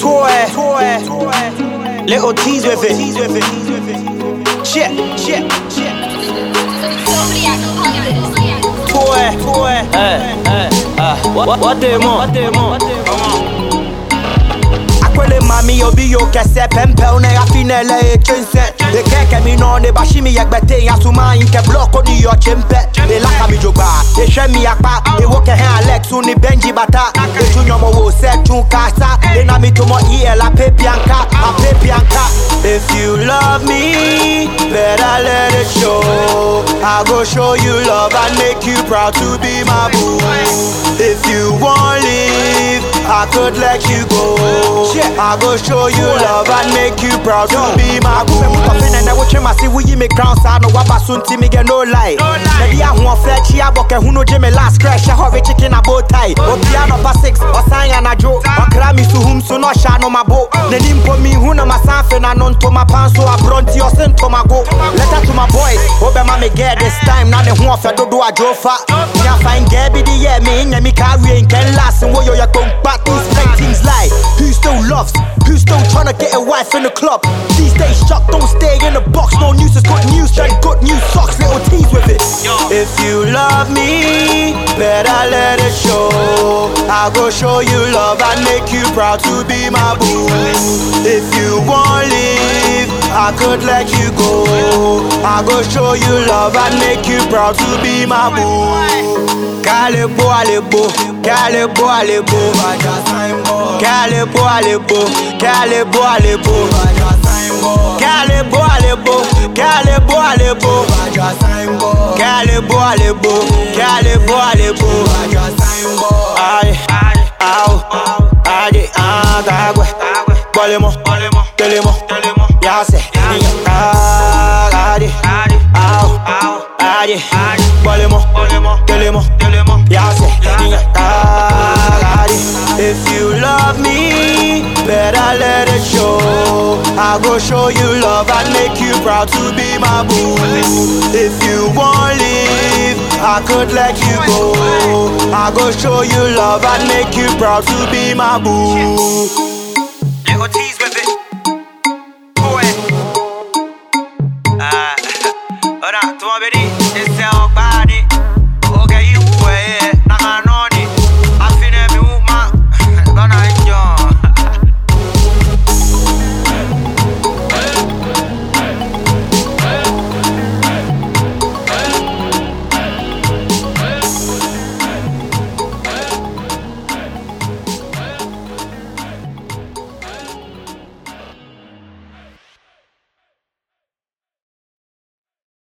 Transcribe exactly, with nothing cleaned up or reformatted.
Toy, toy, little tease with it. Shit, shit, shit. Toy, toy. Hey, hey, ah, what, what they want? What they want? Akwele mami obi yo kese pempel ne afinele e chense. De keke mi no ne bashi mi yegbete yasuma inke block odi yo chempe. De laka mi jogba, de hwe mi akpa, de woke he Alex uni Benji bata. De junyo mo wo set tun kasa, de na mi to mo ie la pepianka, a pepianka. If you love me, better let it show. I go show you love and make you proud to be my boo. If you want leave, I could let you go. I go show you love and make you proud to be my boo. And I watch him, I see we make crowns. I know what soon to me get no lie. Maybe I want fetch here, but who know Jimmy last crash? I have a chicken a bow tie. Or piano for six, or sign and a joke. Or crami to whom so no shine on my boat. The name for me, who know my son, and I know to my pants, so I brought your son to my go. Letter to my boys, Obe Mami get this time. Now the one for do do a joe fat. Yeah, fine, Gabby, the yeah, me, and me carry and can last. And what you're going back, these things lie. Who still loves? Who still tryna get a wife in the club? These days, Chuck don't stay in the box. No news is good news, then good news sucks. Little tease with it. If you love me, better let it show. I go show you love and make you proud to be my boo. If you want leave, I could let you go. I go show you love and make you proud to be my boo. Kalebo alebo, kalebo alebo, kalebo alebo, kalebo alebo, kalebo alebo, kalebo alebo, kalebo alebo, kalebo alebo. Ay, au, ay, agua, bolemo, telemo, yase, ay, au, ay, bolemo, telemo, yase, ay. If you love me, better let it show. I go show you love and make you proud to be my boo. If you want leave, I could let you go. I go show you love and make you proud to be my boo.